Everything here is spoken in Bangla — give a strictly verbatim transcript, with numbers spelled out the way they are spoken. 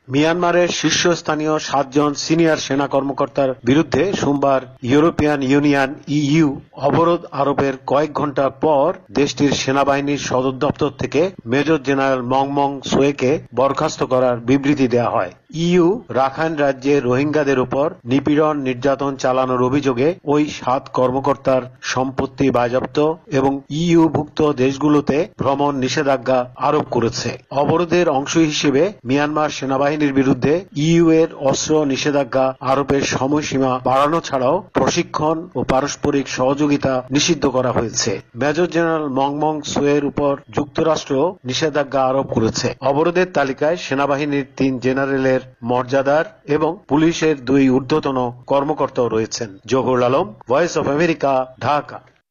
মিয়ানমারের শীর্ষস্থানীয় সাতজন সিনিয়র সেনা কর্মকর্তার বিরুদ্ধে সোমবার ইউরোপিয়ান ইউনিয়ন ইইউ অবরোধ আরোপের কয়েক ঘণ্টা পর দেশটির সেনাবাহিনীর সদর দপ্তর থেকে মেজর জেনারেল মং মং সোয়েকে বরখাস্ত করার বিবৃতি দেওয়া হয়। ইইউ রাখাইন রাজ্যে রোহিঙ্গাদের উপর নিপীড়ন নির্যাতন চালানোর অভিযোগে ওই সাত কর্মকর্তার সম্পত্তি বাজেয়াপ্ত এবং ইইউভুক্ত দেশগুলোতে ভ্রমণ নিষেধাজ্ঞা আরোপ করেছে। অবরোধের অংশ হিসেবে মিয়ানমার সেনাবাহিনীর বিরুদ্ধে ইইউ এর অস্ত্র নিষেধাজ্ঞা আরোপের সময়সীমা বাড়ানো ছাড়াও প্রশিক্ষণ ও পারস্পরিক সহযোগিতা নিষিদ্ধ করা হয়েছে। মেজর জেনারেল মং মং সোয়ের উপর যুক্তরাষ্ট্র নিষেধাজ্ঞা আরোপ করেছে। অবরোধের তালিকায় সেনাবাহিনীর তিন জেনারেলের মর্যাদার এবং পুলিশের দুই ঊর্ধ্বতন কর্মকর্তাও রয়েছেন। Zahur Alam, voice of America, Dhaka.